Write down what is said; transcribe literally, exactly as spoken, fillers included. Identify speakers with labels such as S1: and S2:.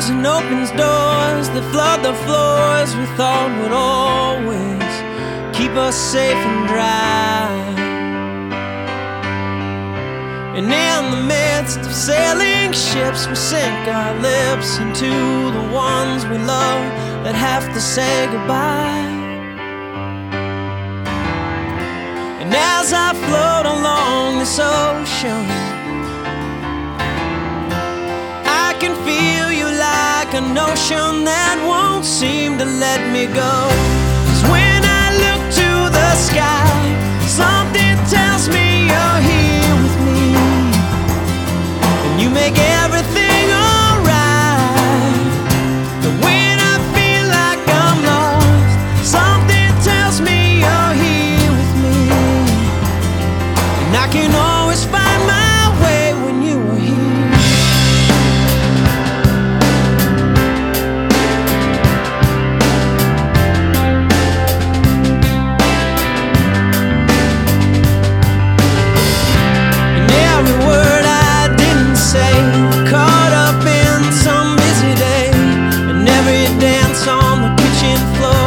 S1: pours and opens doors that flood the floors we thought would always keep us safe and dry. And in the midst of sailing ships, we sink our lips into the ones we love that have to say goodbye. And as I float along this ocean, I can feel you like a notion that won't seem to let me go. 'Cause when I look to the sky, something tells me you're here with me, and you make everything alright. But when I feel like I'm lost, something tells me you're here with me, and I can always find my way when you are here. Caught up in some busy day, and every dance on the kitchen floor